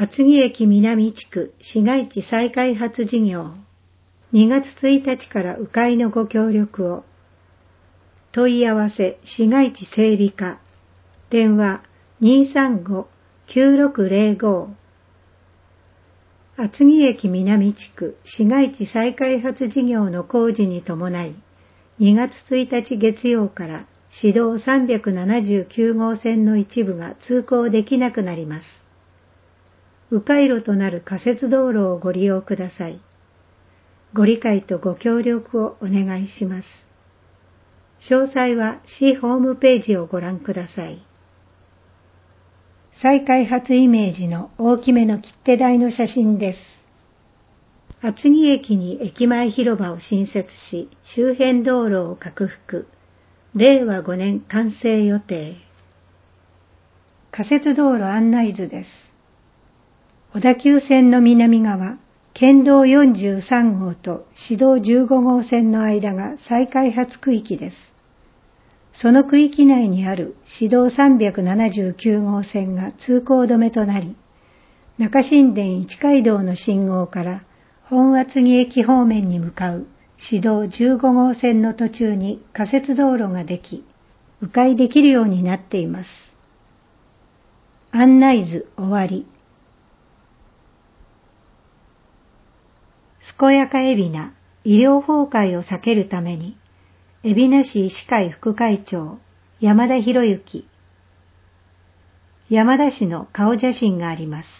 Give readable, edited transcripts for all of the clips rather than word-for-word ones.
厚木駅南地区市街地再開発事業2月1日から迂回のご協力を。問い合わせ市街地整備課電話 235-9605 厚木駅南地区市街地再開発事業の工事に伴い2月1日月曜から市道379号線の一部が通行できなくなります。迂回路となる仮設道路をご利用ください。ご理解とご協力をお願いします。詳細は市ホームページをご覧ください。再開発イメージの大きめの切手台の写真です。厚木駅に駅前広場を新設し、周辺道路を拡幅。令和5年完成予定。仮設道路案内図です。小田急線の南側、県道43号と市道15号線の間が再開発区域です。その区域内にある市道379号線が通行止めとなり、中新田一街道の信号から本厚木駅方面に向かう市道15号線の途中に仮設道路ができ、迂回できるようになっています。案内図終わり。健やか海老名医療崩壊を避けるために、海老名市医師会副会長、山田博之。山田氏の顔写真があります。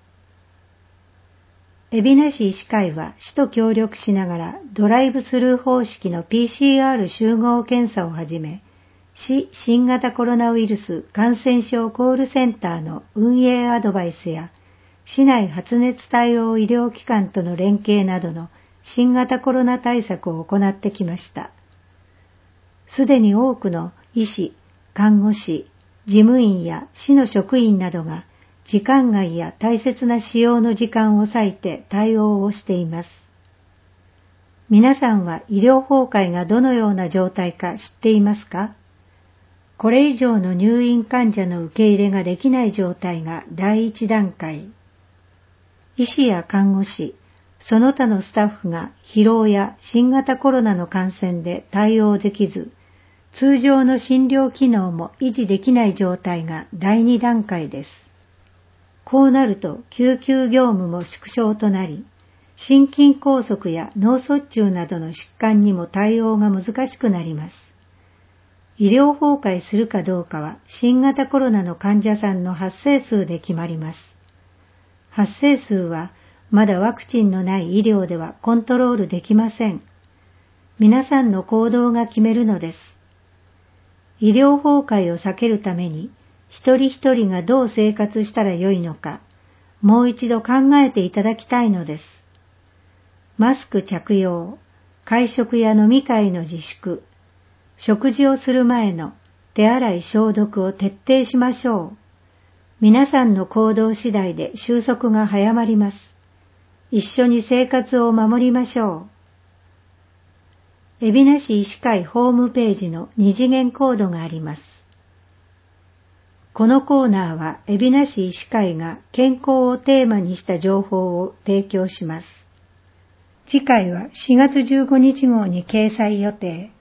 海老名市医師会は市と協力しながらドライブスルー方式の PCR 集合検査をはじめ、市新型コロナウイルス感染症コールセンターの運営アドバイスや、市内発熱対応医療機関との連携などの新型コロナ対策を行ってきました。すでに多くの医師、看護師、事務員や市の職員などが時間外や大切な使用の時間を割いて対応をしています。皆さんは医療崩壊がどのような状態か知っていますか？これ以上の入院患者の受け入れができない状態が第一段階。医師や看護師、その他のスタッフが疲労や新型コロナの感染で対応できず、通常の診療機能も維持できない状態が第2段階です。こうなると救急業務も縮小となり、心筋梗塞や脳卒中などの疾患にも対応が難しくなります。医療崩壊するかどうかは新型コロナの患者さんの発生数で決まります。発生数はまだワクチンのない医療ではコントロールできません。皆さんの行動が決めるのです。医療崩壊を避けるために一人一人がどう生活したらよいのか、もう一度考えていただきたいのです。マスク着用、会食や飲み会の自粛、食事をする前の手洗い消毒を徹底しましょう。皆さんの行動次第で収束が早まります。一緒に生活を守りましょう。海老名市医師会ホームページの二次元コードがあります。このコーナーは海老名市医師会が健康をテーマにした情報を提供します。次回は4月15日号に掲載予定。